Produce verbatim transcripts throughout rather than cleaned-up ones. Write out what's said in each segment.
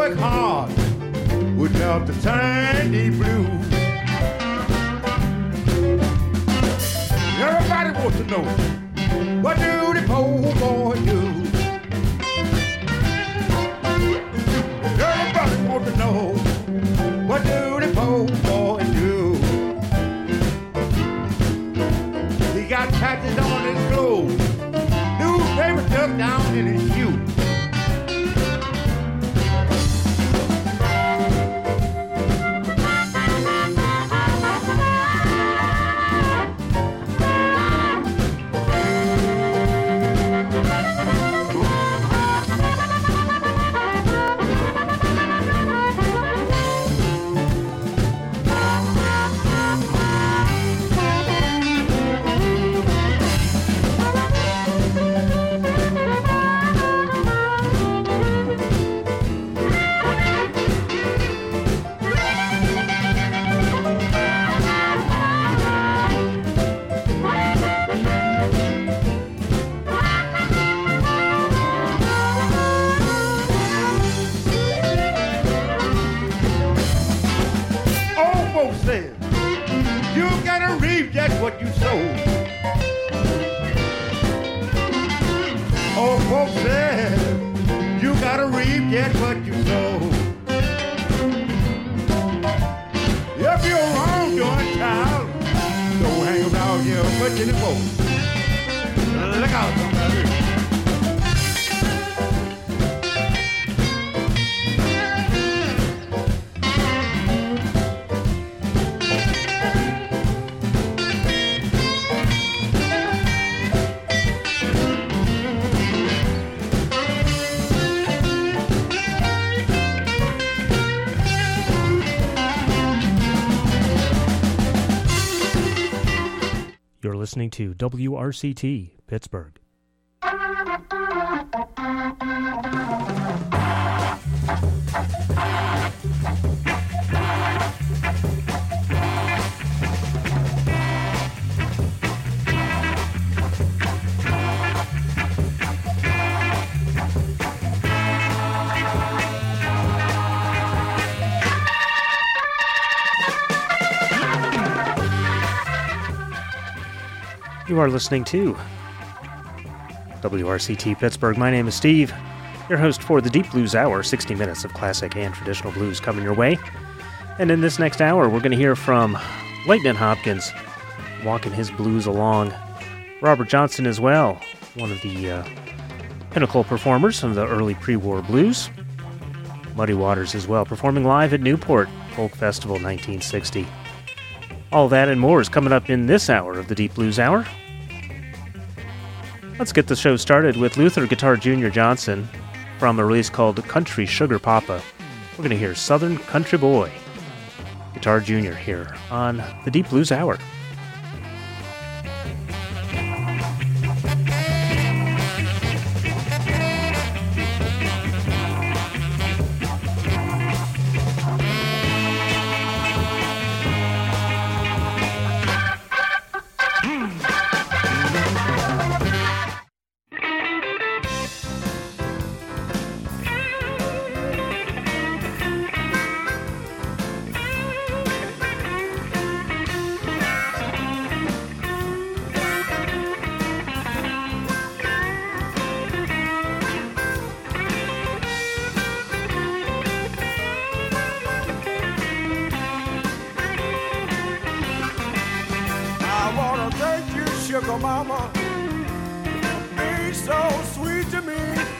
work hard would melt the sandy blue. Everybody wants to know, what do the poor boy do? Everybody wants to know, what do the poor boy do? He got patches on his clothes, newspaper tucked down in his shoe. What you sow. Oh, folks said you gotta reap just what you sow. If you're wrong doing, child, don't hang around here much anymore. Look out, somebody. Listening to W R C T, Pittsburgh. You are listening to W R C T Pittsburgh. My name is Steve, your host for the Deep Blues Hour, sixty minutes of classic and traditional blues coming your way. And in this next hour, we're going to hear from Lightnin' Hopkins, walking his blues along. Robert Johnson as well, one of the uh, pinnacle performers of the early pre-war blues. Muddy Waters as well, performing live at Newport Folk Festival nineteen sixty. All that and more is coming up in this hour of the Deep Blues Hour. Let's get the show started with Luther Guitar Junior Johnson from a release called Country Sugar Papa. We're going to hear Southern Country Boy. Guitar Junior here on the Deep Blues Hour. Mama, be so sweet to me.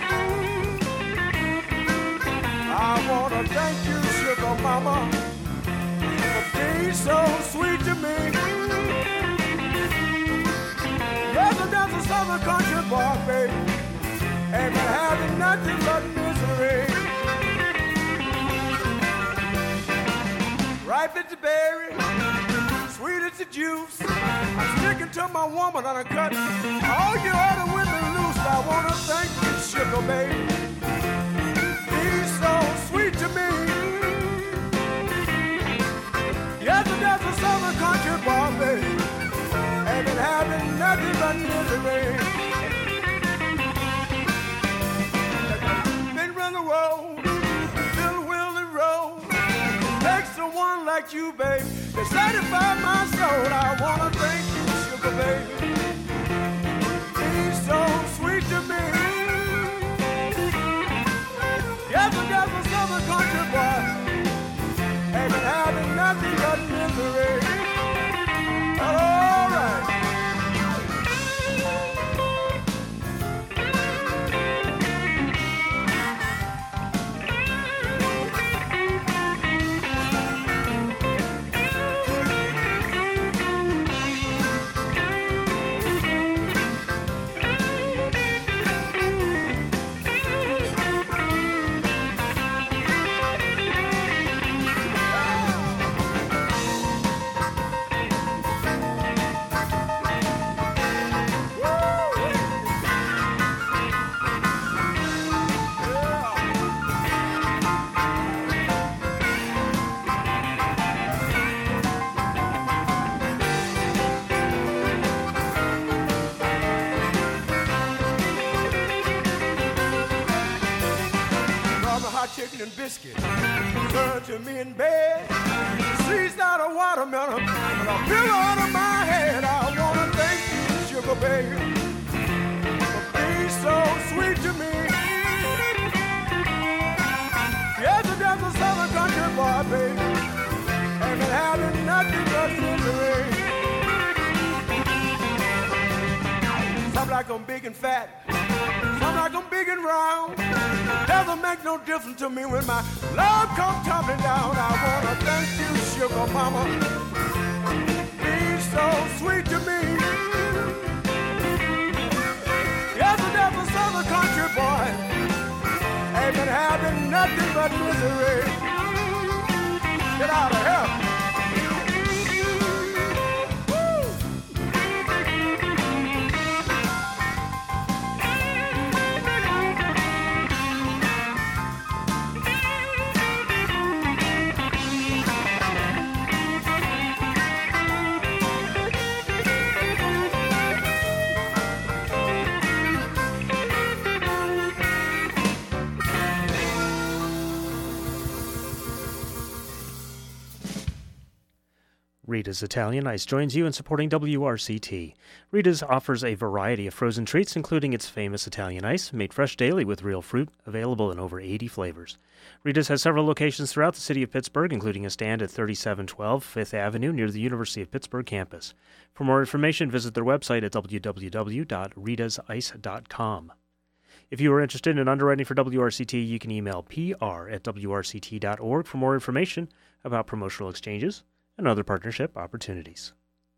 I wanna thank you, sugar mama, for being so sweet to me. Yes, I'm just a southern country boy, baby, ain't been having nothing but misery. Ripe as the berry, sweet as the juice. I'm sticking to my woman on a cut. All you other women loose. I wanna thank you, sugar baby. Be so sweet to me. Yes, there's a southern country boy, baby. Ain't been having nothing but misery. Been around the world, little with you, babe. To satisfy my soul, I wanna thank you, sugar baby. He's so sweet to me. Yes, I guess a southern country boy ain't been having nothing but misery. All right. Chicken and biscuit, served to me in bed. Squeezed out a watermelon, and a pillow under my head. I wanna thank you, sugar baby, for being so sweet to me. Yes, there's a southern country boy, baby, ain't been having nothing but misery. Some like I'm big and fat, some like I'm big and round. Doesn't make no difference to me when my love comes tumbling down. I wanna thank you, sugar mama, being so sweet to me. Yes, and there's a southern country boy ain't been having nothing but misery. Get out of here. Rita's Italian Ice joins you in supporting W R C T. Rita's offers a variety of frozen treats, including its famous Italian Ice, made fresh daily with real fruit, available in over eighty flavors. Rita's has several locations throughout the city of Pittsburgh, including a stand at thirty-seven twelve Fifth Avenue near the University of Pittsburgh campus. For more information, visit their website at w w w dot ritas ice dot com. If you are interested in underwriting for W R C T, you can email p r at w r c t dot org for more information about promotional exchanges and other partnership opportunities.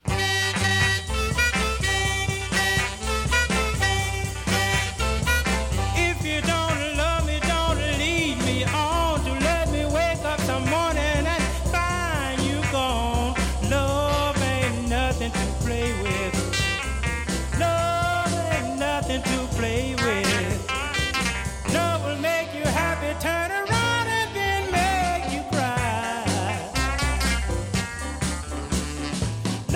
If you don't love me, don't lead me on to let me wake up some morning and find you gone. Love ain't nothing to play with. Love ain't nothing to play with. Love will make you happy, turn around and then make you cry.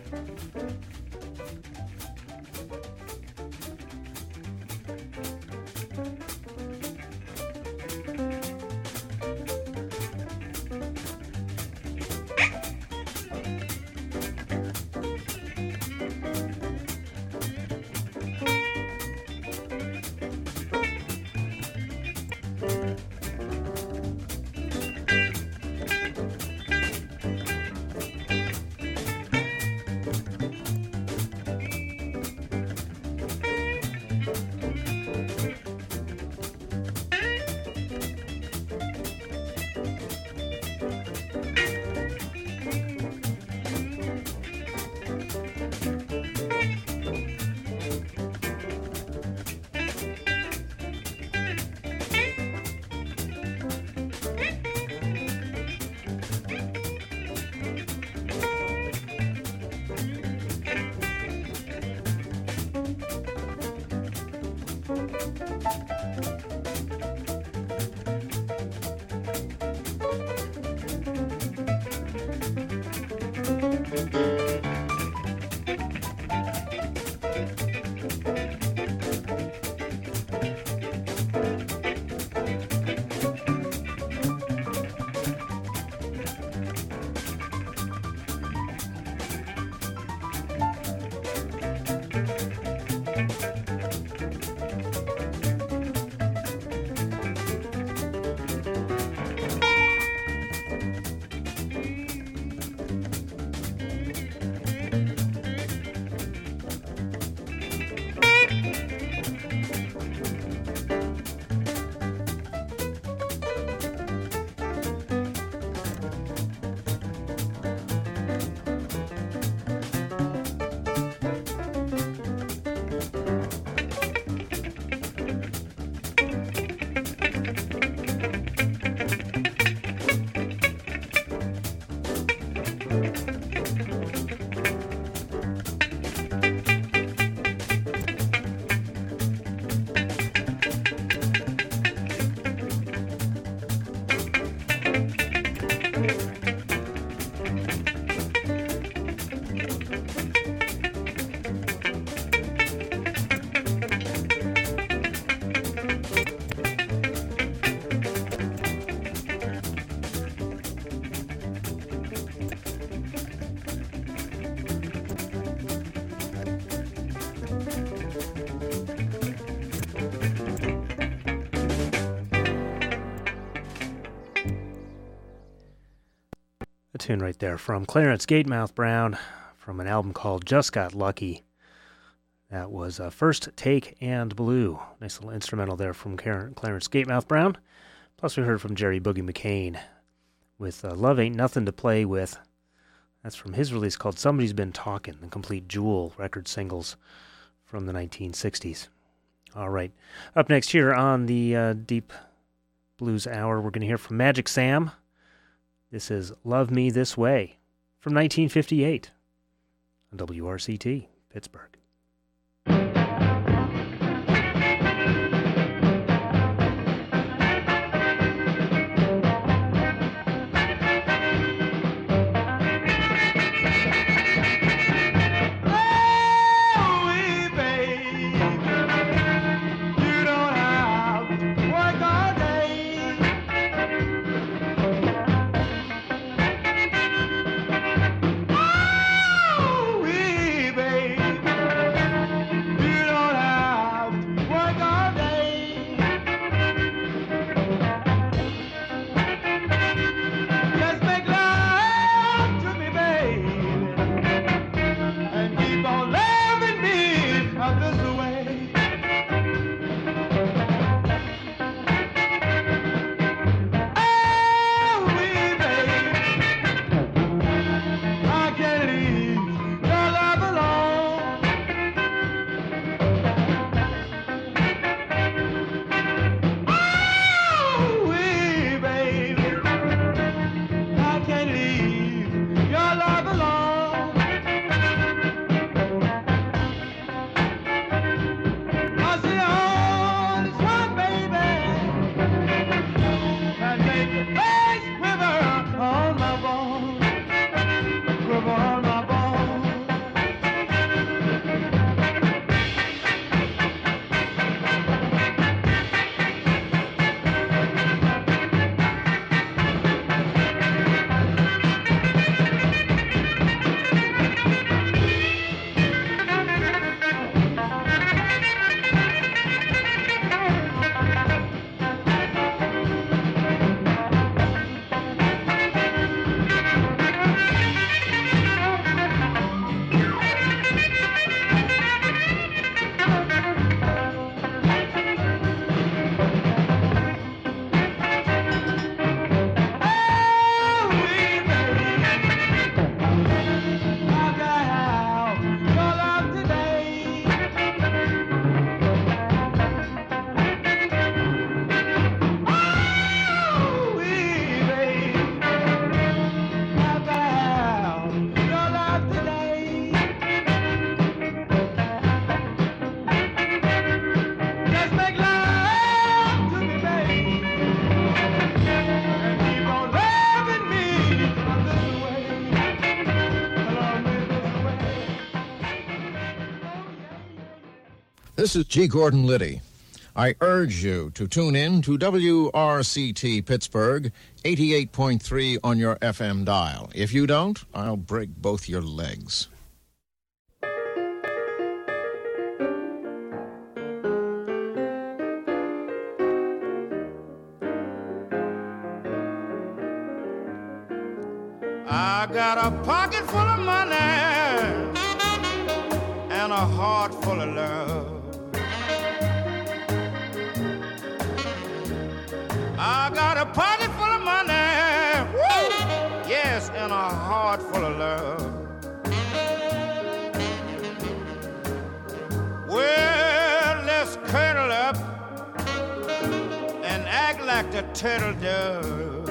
Tune right there from Clarence Gatemouth Brown from an album called Just Got Lucky. That was uh, First Take and Blue. Nice little instrumental there from Clarence Gatemouth Brown. Plus we heard from Jerry Boogie McCain with uh, Love Ain't Nothing to Play With. That's from his release called Somebody's Been Talkin', the complete Jewel record singles from the nineteen sixties. All right. Up next here on the uh, Deep Blues Hour, we're going to hear from Magic Sam. This is Love Me This Way from nineteen fifty-eight on W R C T, Pittsburgh. Baby, This is G. Gordon Liddy. I urge you to tune in to W R C T Pittsburgh, eighty-eight point three on your F M dial. If you don't, I'll break both your legs. I got a pocket full of money and a heart full of love. I got a pocket full of money, woo! Yes, and a heart full of love. Well, let's cuddle up and act like the turtle does.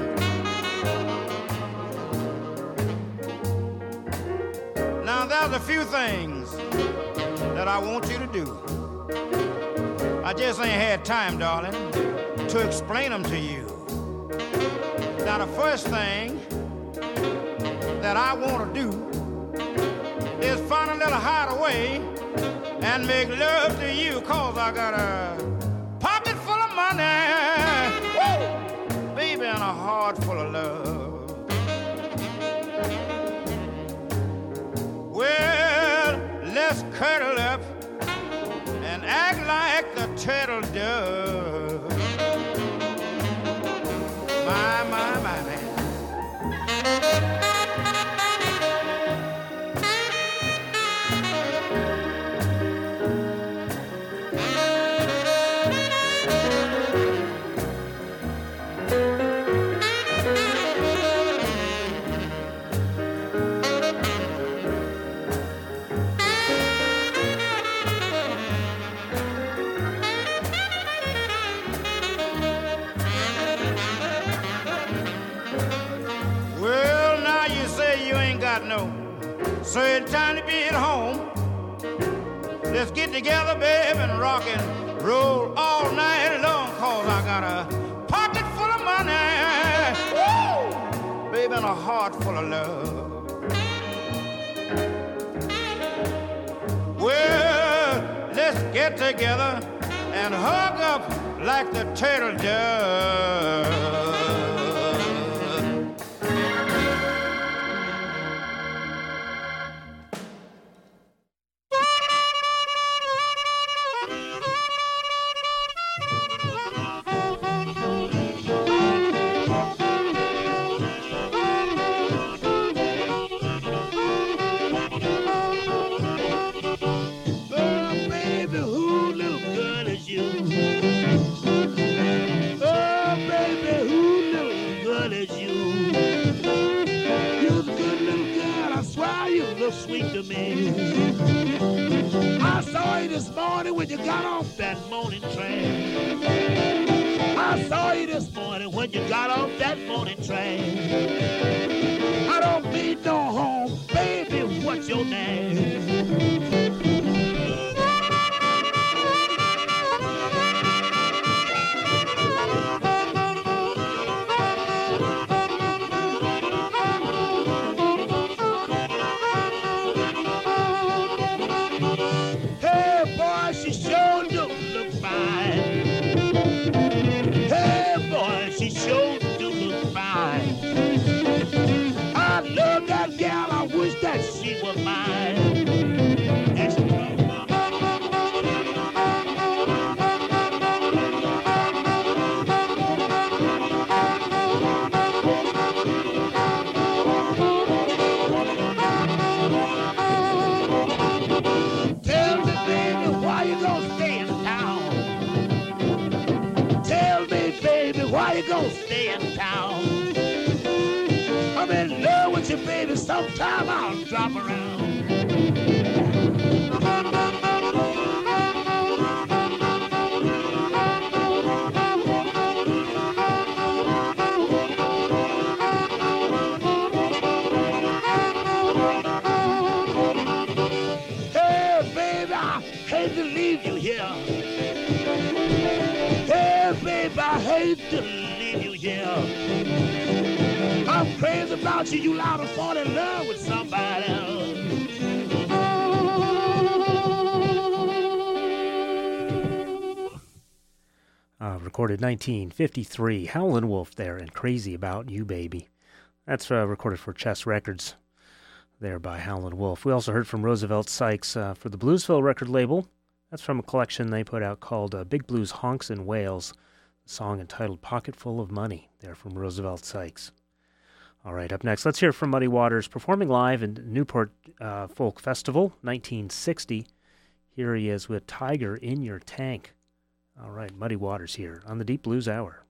Now, there's a few things that I want you to do. I just ain't had time, darling, to explain them to you. Now, the first thing that I want to do is find a little hideaway and make love to you, cause I got a pocket full of money, woo, baby, and a heart full of love. Well, let's cuddle up and act like the turtle does. My, my, my, man. No certain time to be at home. Let's get together, babe, and rock and roll all night long, cause I got a pocket full of money, woo, baby, and a heart full of love. Well, let's get together and hug up like the turtle does. Sweet to me. I saw you this morning when you got off that morning train. I saw you this morning when you got off that morning train. I don't mean no home, baby, what's your name? That she was mine. Tell me, baby, why you gonna stay in town? Tell me, baby, why you gonna stay in town? I'm in love with you, baby. Sometime I'll drop around. Hey, baby, I hate to leave you here. Hey, baby, I hate to leave you here. I'm crazy about you, you liable to fall in love with somebody else. recorded nineteen fifty-three. Howlin' Wolf there, and Crazy About You, Baby. That's uh, recorded for Chess Records there by Howlin' Wolf. We also heard from Roosevelt Sykes uh, for the Bluesville record label. That's from a collection they put out called uh, Big Blues Honks in Wales, a song entitled Pocket Full of Money, there from Roosevelt Sykes. All right, up next, let's hear from Muddy Waters, performing live in Newport uh, Folk Festival, nineteen sixty. Here he is with Tiger in Your Tank. All right, Muddy Waters here on the Deep Blues Hour.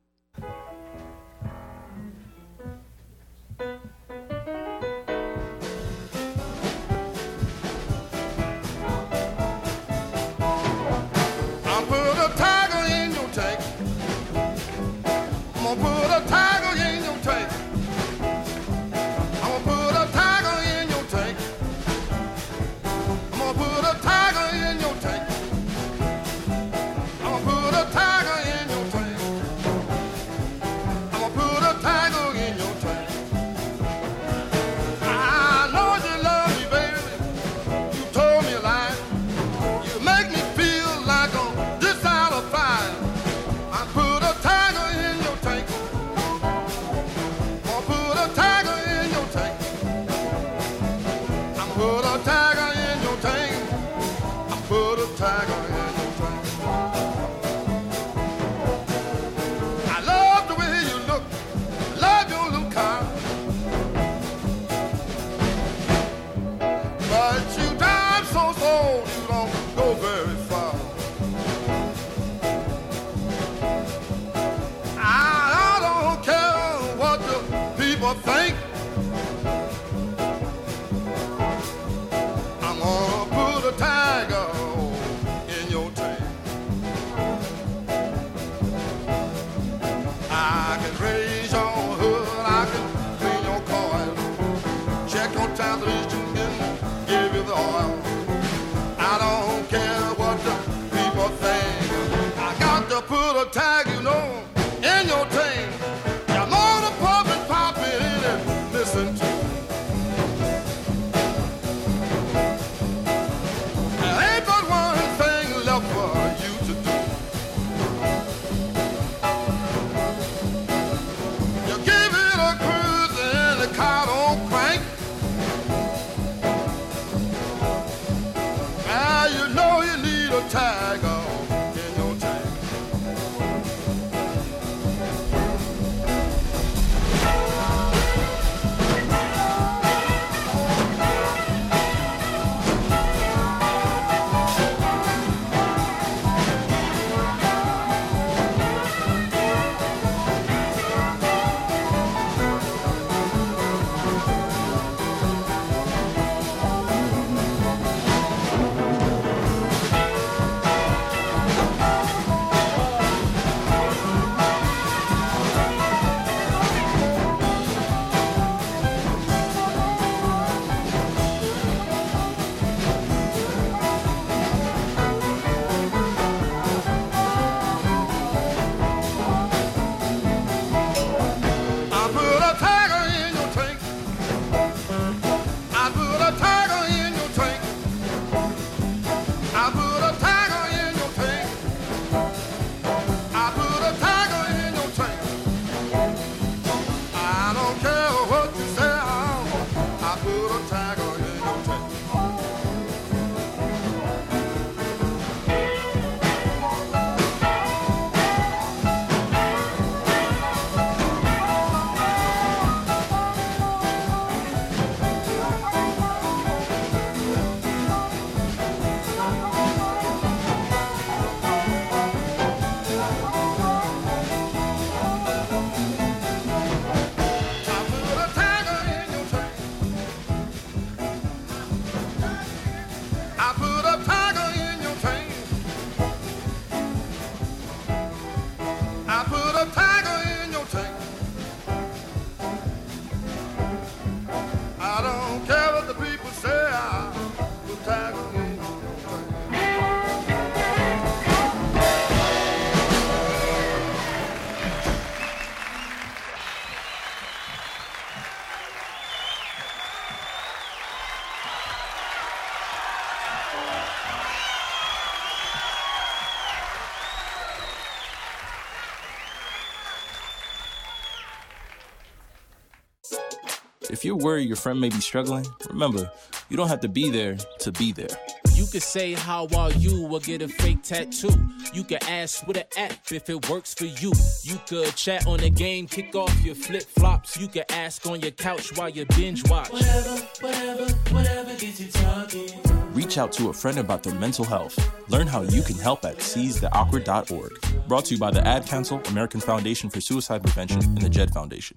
If you're worried your friend may be struggling, remember, you don't have to be there to be there. You could say, how are you, or get a fake tattoo. You could ask with an app if it works for you. You could chat on the game, kick off your flip-flops. You could ask on your couch while you binge watch. Whatever, whatever, whatever gets you talking. Reach out to a friend about their mental health. Learn how you can help at seize the awkward dot org. Brought to you by the Ad Council, American Foundation for Suicide Prevention, and the Jed Foundation.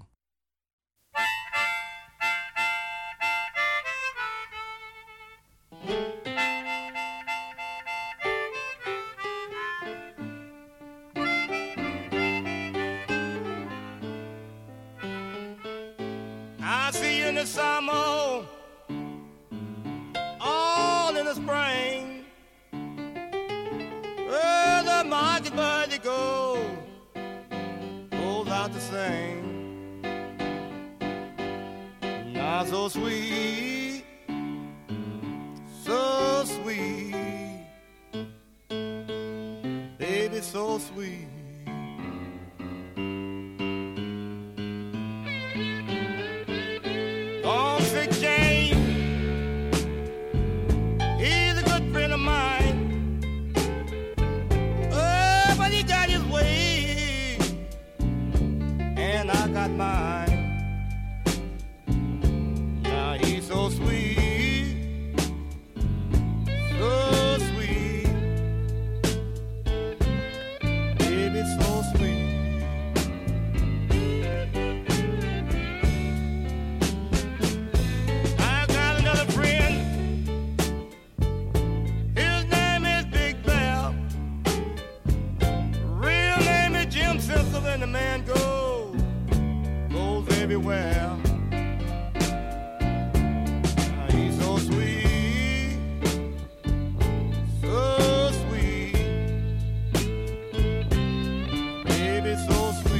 I see you in the summer, all in the spring. Where the mockingbird they go, goes out to sing. Not so sweet, so sweet, baby, so sweet. Sick James, he's a good friend of mine. Oh, but he got his way, and I got mine. Now he's so sweet, so sweet, baby, so sweet. And the man goes, goes everywhere. Now he's so sweet, so sweet, baby, so sweet.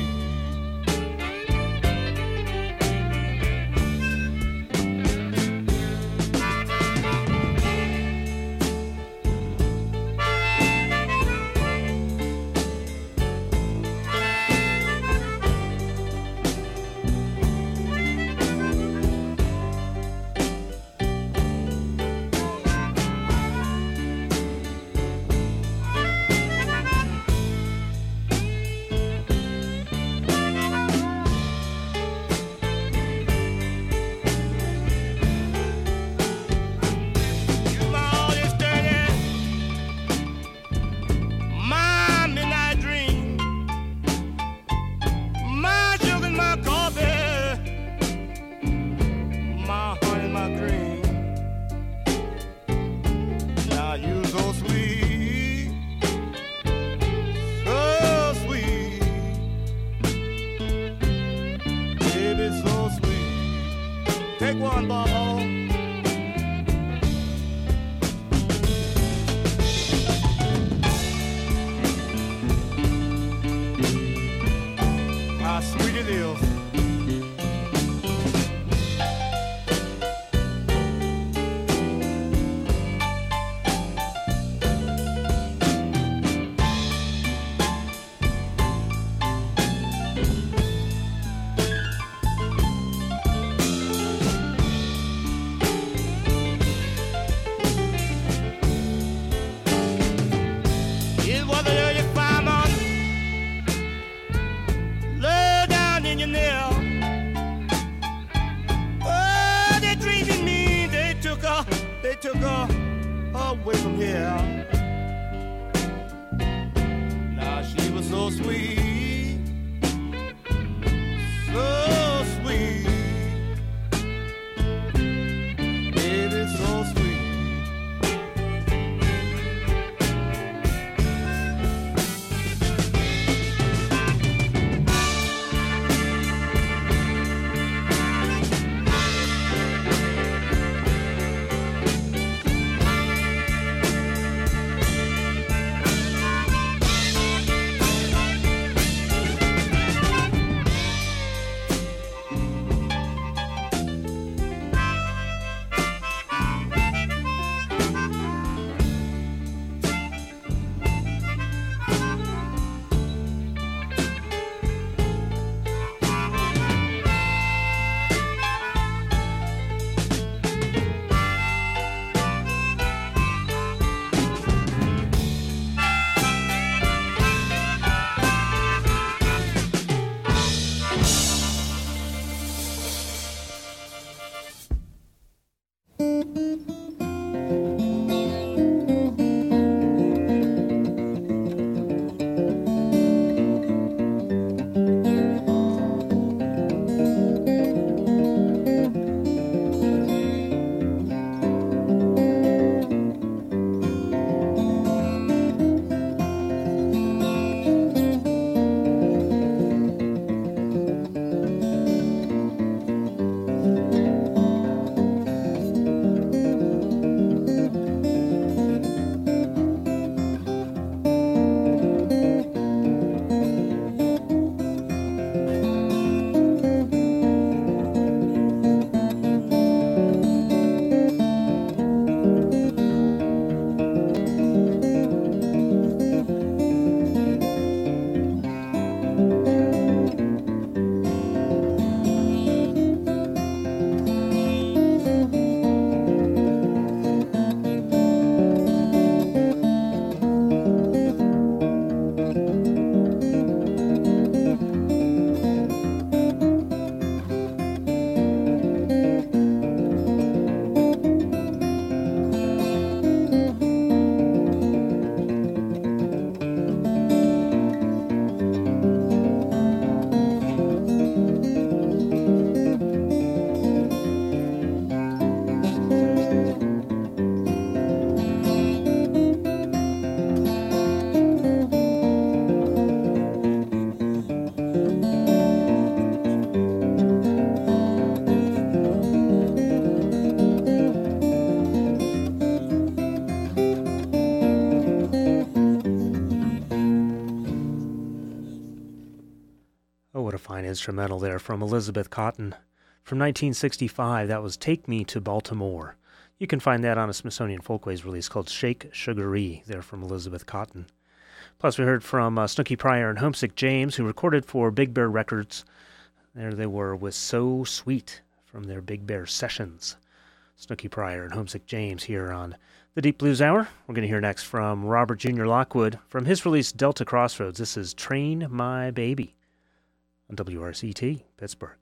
fine instrumental there from Elizabeth Cotten. From nineteen sixty-five, that was Take Me to Baltimore. You can find that on a Smithsonian Folkways release called Shake Sugaree, there from Elizabeth Cotten. Plus, we heard from uh, Snooky Pryor and Homesick James, who recorded for Big Bear Records. There they were with So Sweet from their Big Bear sessions. Snooky Pryor and Homesick James here on the Deep Blues Hour. We're going to hear next from Robert Junior Lockwood from his release Delta Crossroads. This is Train My Baby on W R C T, Pittsburgh.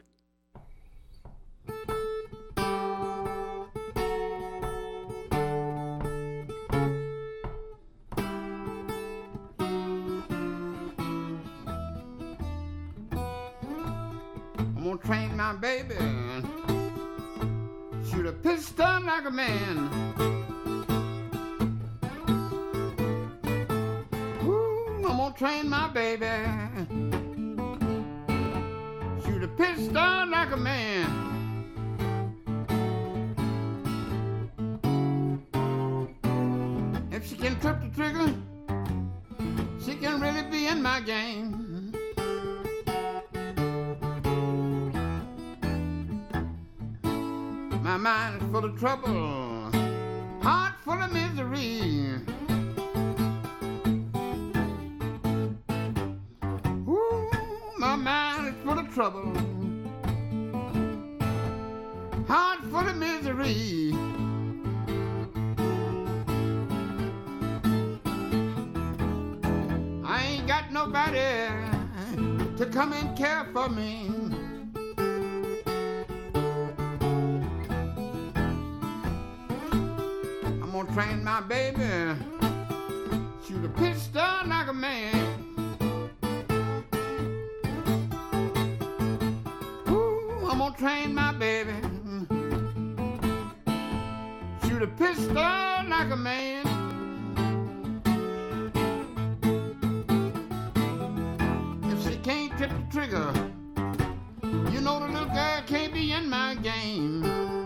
I'm gonna train my baby, shoot a pistol like a man. Ooh, I'm gonna train my baby, shoot a pistol like a man. If she can trip the trigger, she can really be in my game. My mind is full of trouble, heart full of misery. Ooh, my mind is full of trouble, heart full of misery. I ain't got nobody to come and care for me. Train my baby, shoot a pistol like a man. Ooh, I'm gonna train my baby, shoot a pistol like a man. If she can't trip the trigger, you know the little girl can't be in my game.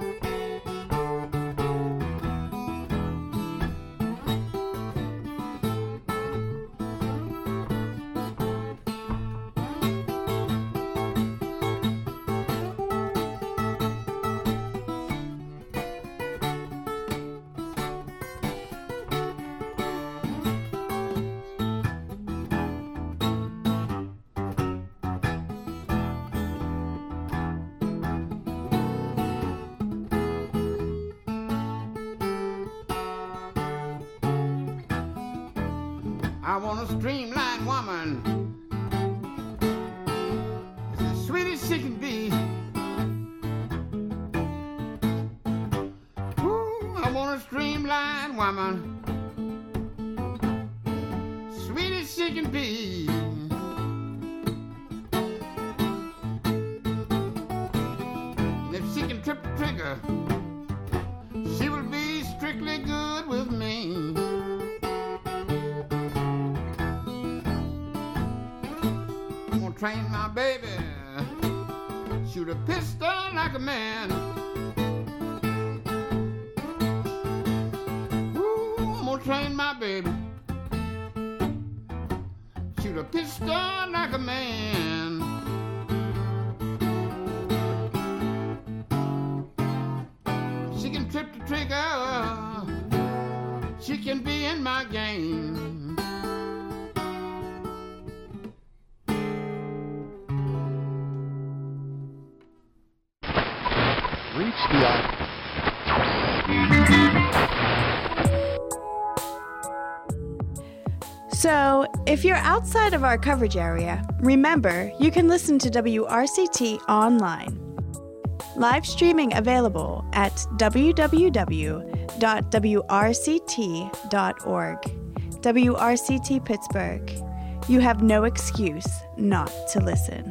I want a streamlined woman, as sweet as she can be. Ooh, I want a streamlined woman, sweet as she can be. And if she can trip the trigger, she will be strictly good with me. Train my baby, shoot a pistol like a man. Ooh, I'm gonna train my baby, shoot a pistol like a man. She can trip the trigger, she can be in my game. So, if you're outside of our coverage area, remember you can listen to W R C T online. Live streaming available at w w w dot w r c t dot org. W R C T Pittsburgh. You have no excuse not to listen.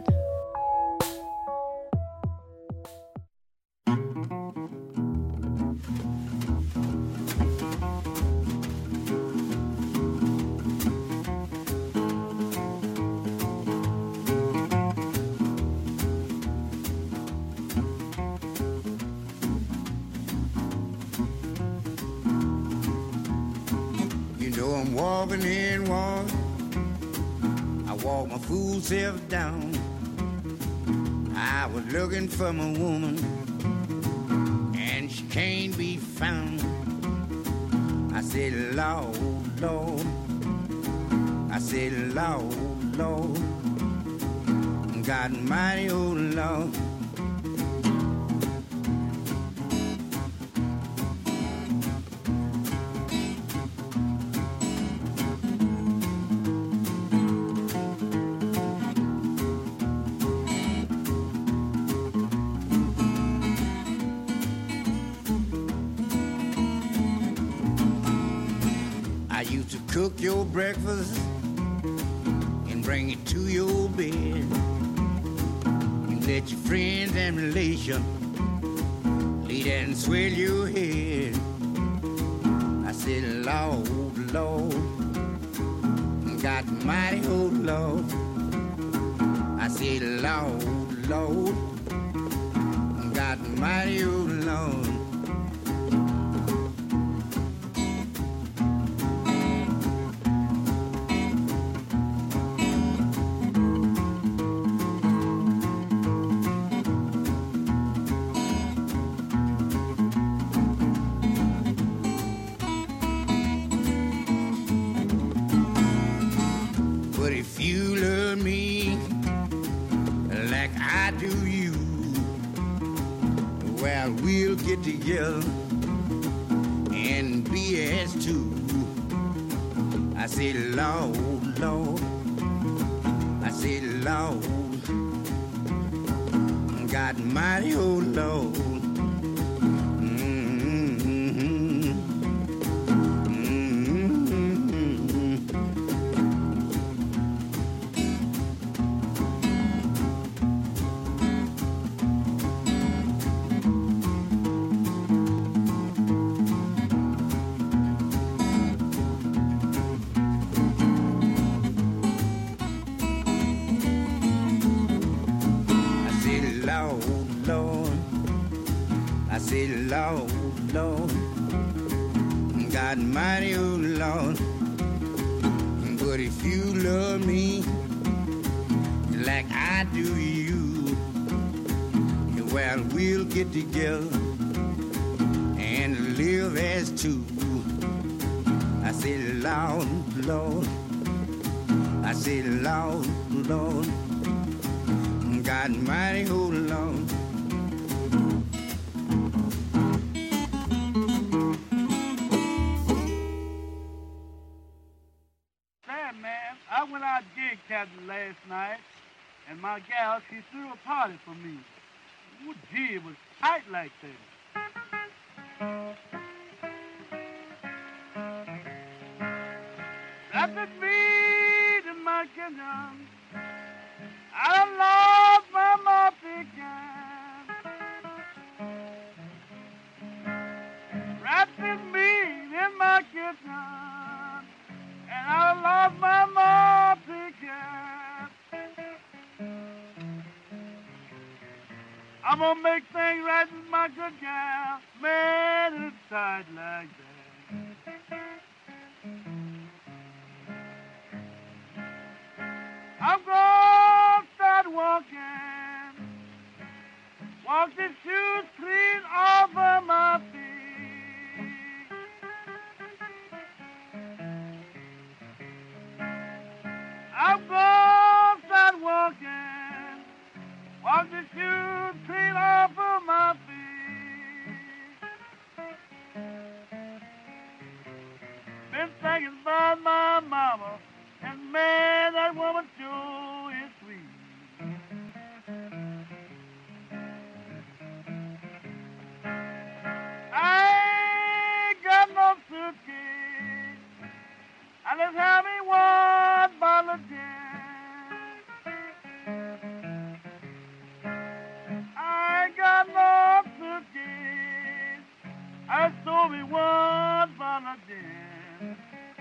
Walking in one, I walk my fool self down. I was looking for my woman, and she can't be found. I said, Lord, Lord. I said, Lord, Lord. God mighty, oh Lord. Cook your breakfast and bring it to your bed. You let your friends and relations lay there and swell your head. I said, Lord, Lord, God mighty, oh Lord. I said, Lord, Lord, God mighty, oh Lord. Together and be as two. I said, Lord, Lord. I said, Lord, God mighty, oh Lord. Lord, Lord, God mighty, oh Lord. But if you love me like I do you, well, we'll get together and live as two. I said, Lord, Lord. I said, Lord, Lord, God mighty, oh Lord. Captain last night, and my gal, she threw a party for me. Ooh, gee, it was tight like that. Rapid beat in my kingdom, I lost my mouth again. Rapid beat in my kitchen, and I lost my mouth again. I'm gonna make things right with my good gal. Man, it's tight like that. I'm gonna start walking, walk the shoes clean off of my feet. I'm gonna start walking, walk the shoes clean off of my feet. Been thinking about my mama, and man, that woman sure is sweet. I ain't got no suitcase, I just have me one bottle of gin. I ain't got no suitcase, I stole me one bottle of gin.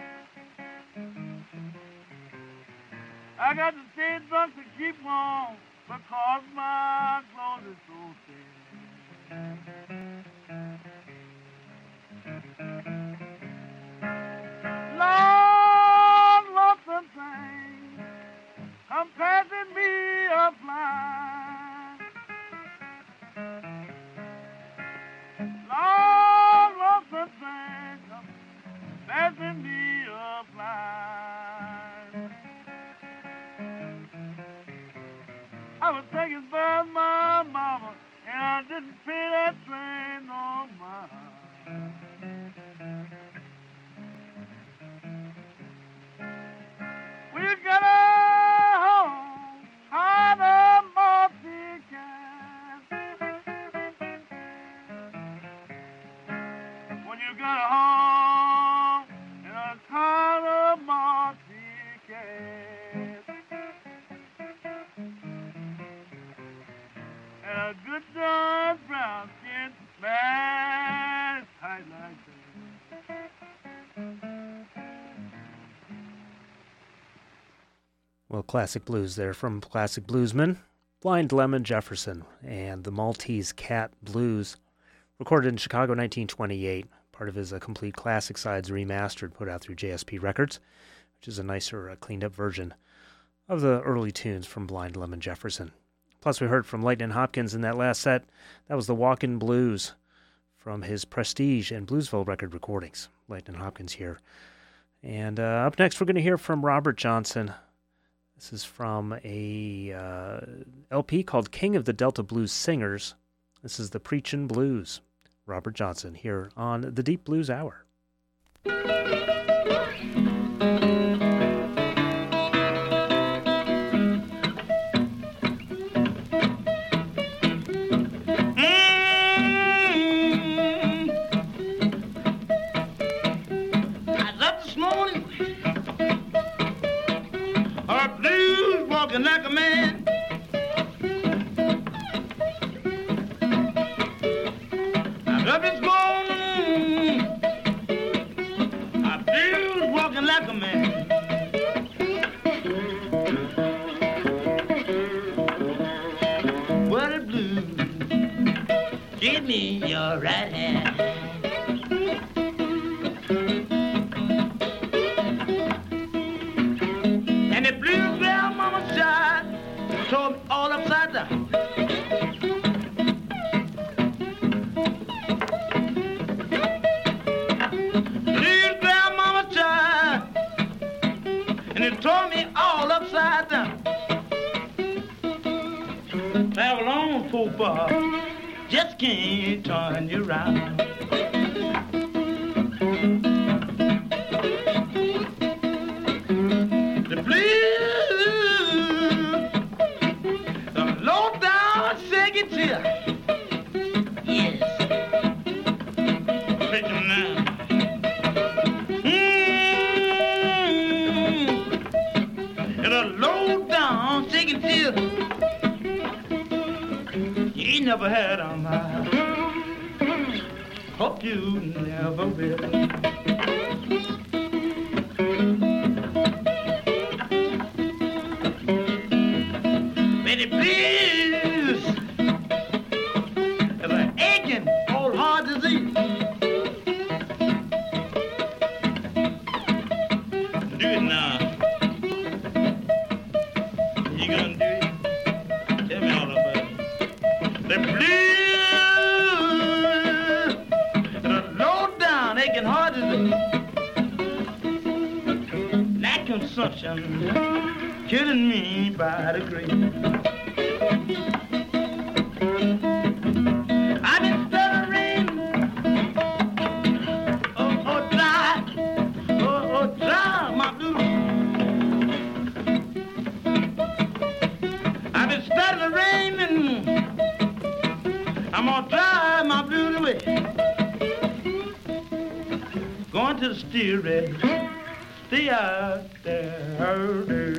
I got to stay drunk to keep warm because my clothes are so thin. Long, lonesome things come passing me a fly. I was thinking about my mama, and I didn't pay that train no mind. We got a home on a multi-cast. When you got a home in a kind of multi-cast, and a good John Brown skin, man, it's tight like that. Well, classic blues there from classic bluesman Blind Lemon Jefferson and the Maltese Cat Blues, recorded in Chicago nineteen twenty-eight, part of his uh, Complete Classic Sides remastered, put out through J S P Records, which is a nicer, uh, cleaned-up version of the early tunes from Blind Lemon Jefferson. Plus, we heard from Lightnin' Hopkins in that last set. That was the Walkin' Blues from his Prestige and Bluesville record recordings. Lightnin' Hopkins here. And uh, up next, we're going to hear from Robert Johnson. This is from a uh, L P called King of the Delta Blues Singers. This is the Preachin' Blues. Robert Johnson here on the Deep Blues Hour. Like a man, I love his morning. I feel walking like a man. What a blues, give me your right hand. And the blues girl mama side told me all upside down. Blues girl mama side, and it told me all upside down. Travel on so far, just can't turn you around. The blues, the low down shaky tear. Yes. Take them now. Mm-hmm. And a low down shaky tear. You ain't never had them. I hope you never will. Betty, please, it's an aching old heart disease. Do it now. You gonna do it? Tell me all about it. The blues, the low down aching heart disease. That consumption killing me by the grave. I've been stuttering, oh, oh, dry, oh, oh, dry, my blues. I've been stuttering, I'm gonna drive my blues away. Going to the steering, stay out there.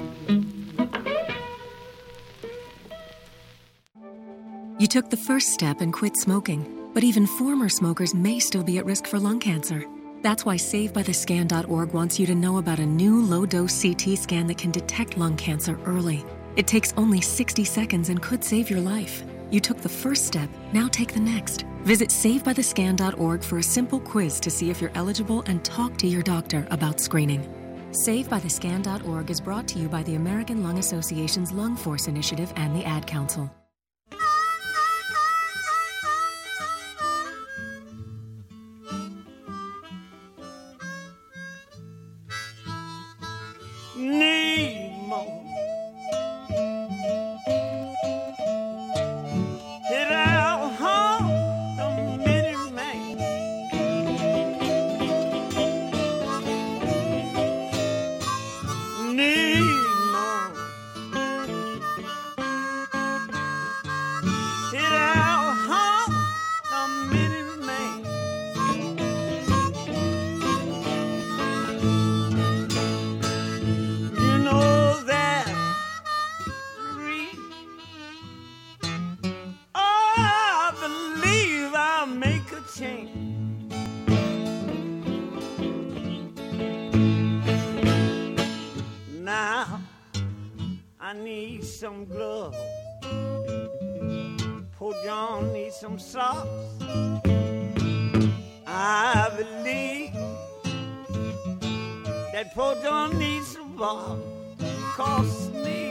You took the first step and quit smoking, but even former smokers may still be at risk for lung cancer. That's why Save By The Scan dot org wants you to know about a new low-dose C T scan that can detect lung cancer early. It takes only sixty seconds and could save your life. You took the first step, now take the next. Visit Save By The Scan dot org for a simple quiz to see if you're eligible and talk to your doctor about screening. Save By The Scan dot org is brought to you by the American Lung Association's Lung Force Initiative and the Ad Council. Nemo, some gloves. Poor John needs some socks. I believe that poor John needs some bob. Cost me.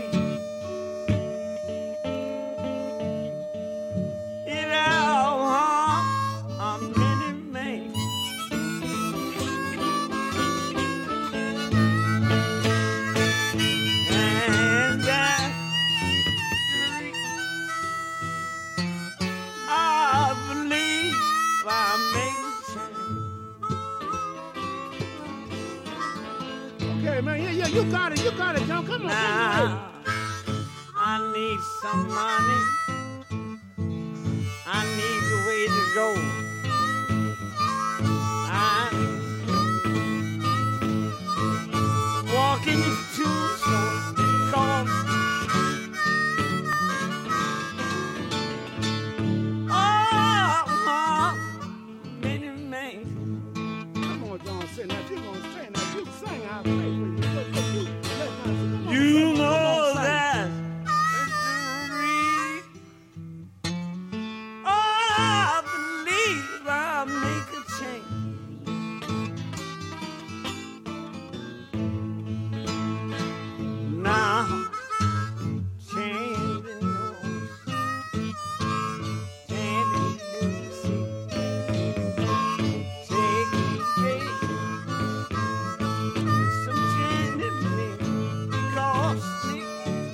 It out a many man. And that I believe I make a change. Okay, man, yeah, yeah, you got it, you got it, John. Come on, now, I need some money. I need the way to go. I'm walking too slow because oh, many men. Come on, John, say that. You're going to sing that. You sing, I'll play with you. Look, look, you. Come on, you come on, know come on, that. I believe I'll make a change. Now, changing those, changing Lucy, taking faith, some changing me, cost me.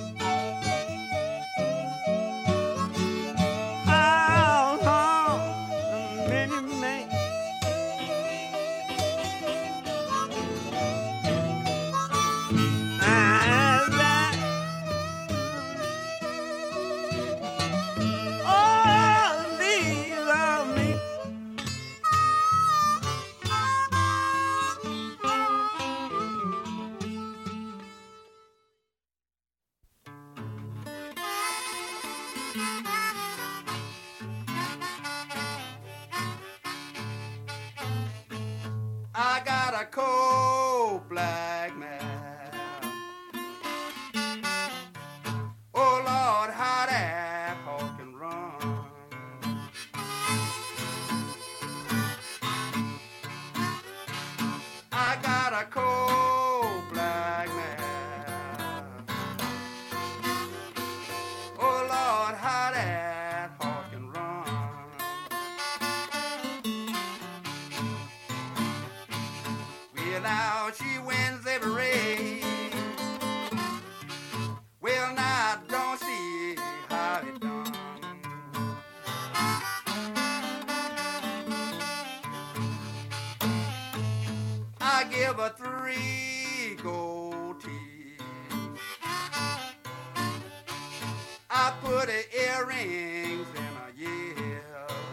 I got a cold black man. Oh Lord, how that hawk can run. I got a cold black man. Oh Lord, how that hawk can run. Well, now she wins every race. Well, now I don't see how it done. I give her three gold teeth. I put her earrings in her ears.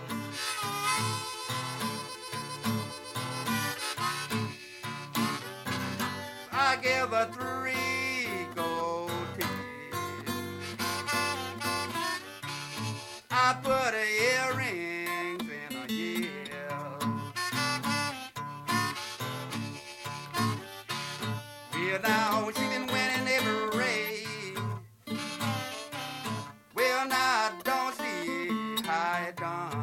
I give her three gold teeth. I put her earrings in her ears. Well, now she been winning every race. Well, now I don't see how it done.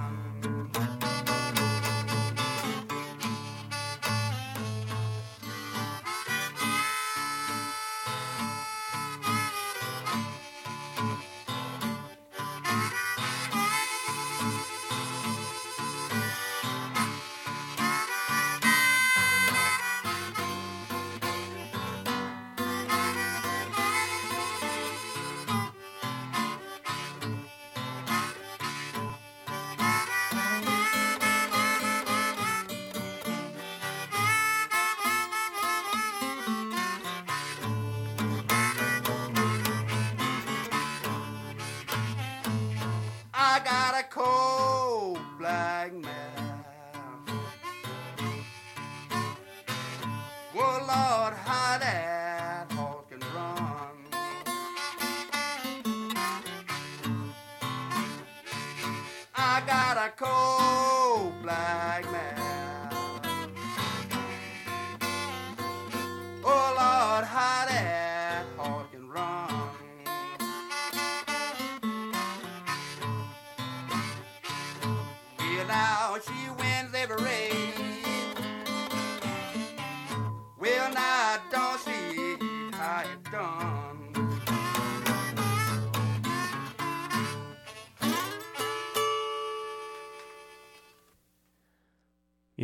I got a cold black man. Oh Lord, how that hawk can run. I got a cold black man. Oh Lord, how that hawk can run.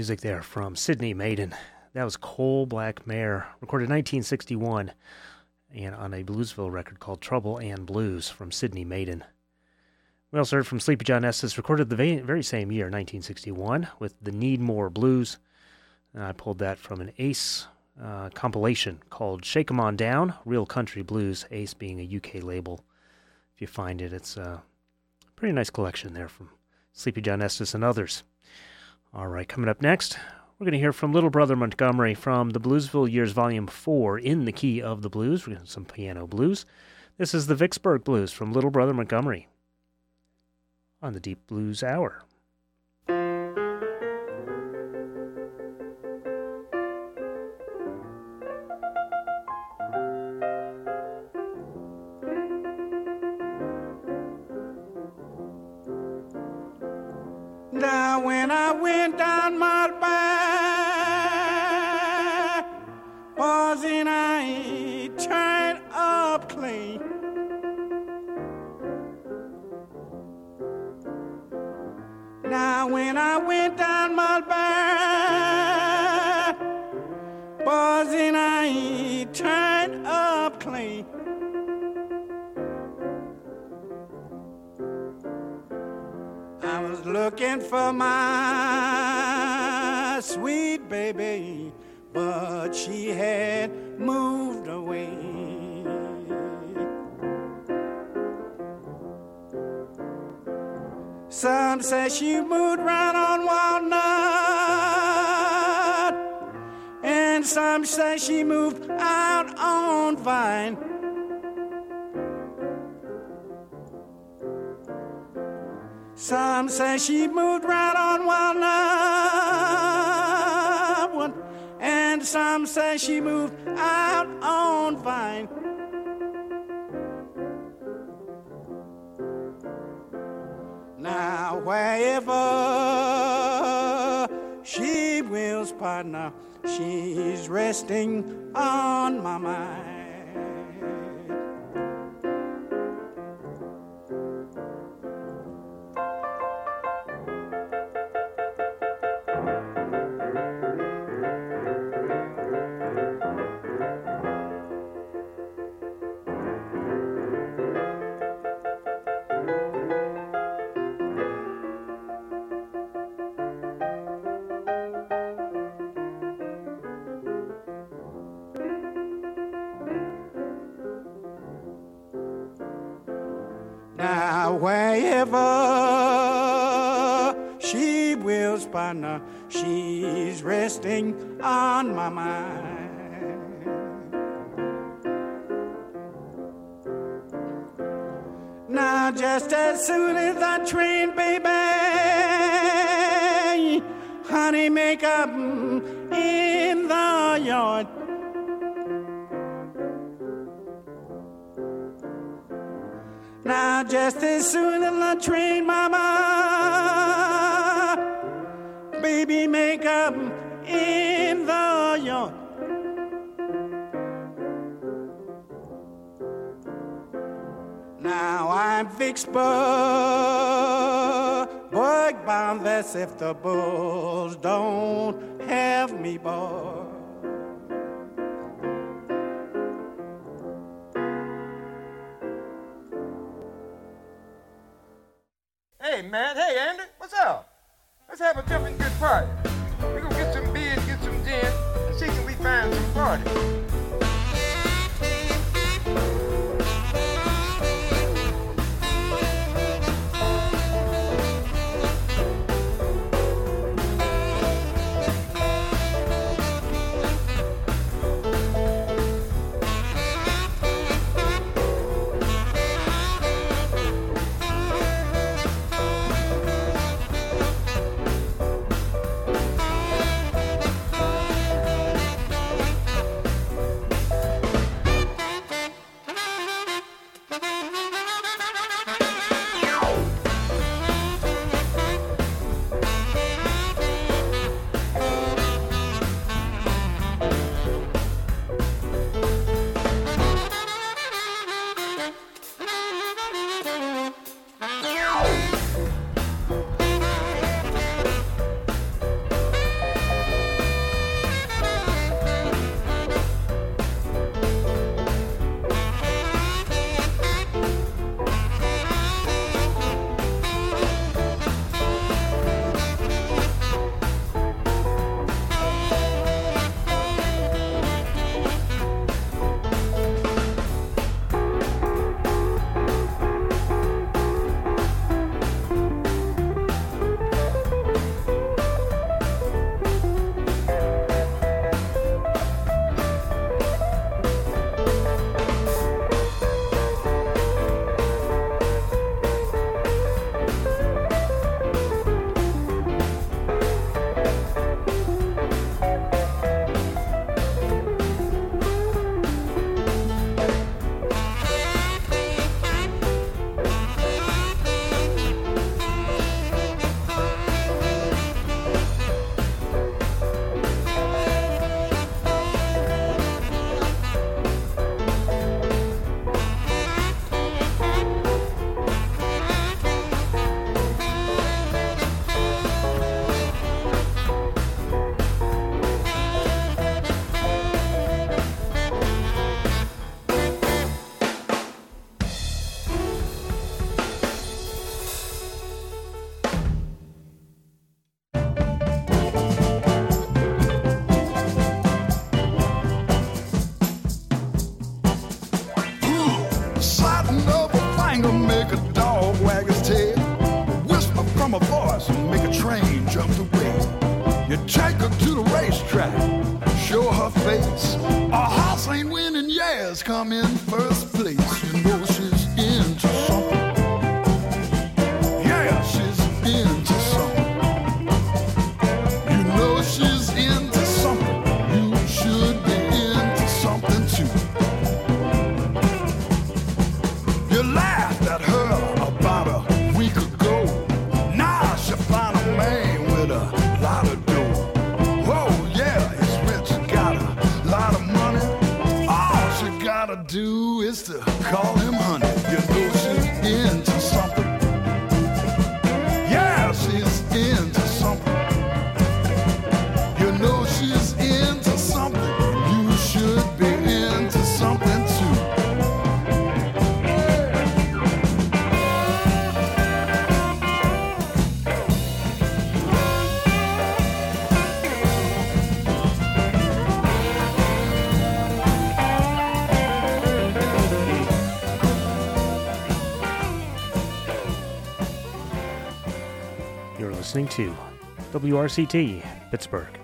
Music there from Sydney Maiden. That was Coal Black Mare, recorded nineteen sixty-one, and on a Bluesville record called Trouble and Blues from Sydney Maiden. We also heard from Sleepy John Estes, recorded the very same year, nineteen sixty-one, with The Need More Blues. And I pulled that from an Ace uh, compilation called Shake 'Em On Down, Real Country Blues, Ace being a U K label. If you find it, it's a pretty nice collection there from Sleepy John Estes and others. All right, coming up next, we're going to hear from Little Brother Montgomery from the Bluesville Years Volume four, In the Key of the Blues. We're going to some piano blues. This is the Vicksburg Blues from Little Brother Montgomery on the Deep Blues Hour. Now when I went down my back, wasn't I turned up clean? Now when I went down my back, wasn't I turned up clean? I was looking for my sweet baby, but she had moved away. Some say she moved right on Walnut, and some say she moved out on Vine. Some say she moved right on Walnut, and some say she moved out on Vine. Now wherever she wills, partner, she's resting on my mind. Now wherever she wills, partner, she's resting on my mind. Now just as soon as I train, baby, honey, make up in the yard. Now just as soon as I train, mama, baby, make up in the yard. Now I'm Vicksburg bound, that's if the bulls don't have me, boy. Hey, man. Hey, Andy. What's up? Let's have a jumping good party. We're gonna get some beers, get some gin, and see can we find some party. finger make a dog wag his tail. Whisper from a voice and make a train jump the way. You take her to the racetrack, show her face. A horse ain't winning, yes, come in first place. You know she's into something. Yeah, she's into something. You know she's into something. You should be into something too. You laughed at her about a week ago. Now she found a man with a lot of dough. Oh yeah, he's rich, got a lot of money. All she gotta do is to call him honey. You know she's into something. Yeah, she's into something. You know she's into something. You should be into something too. You're listening to W R C T Pittsburgh.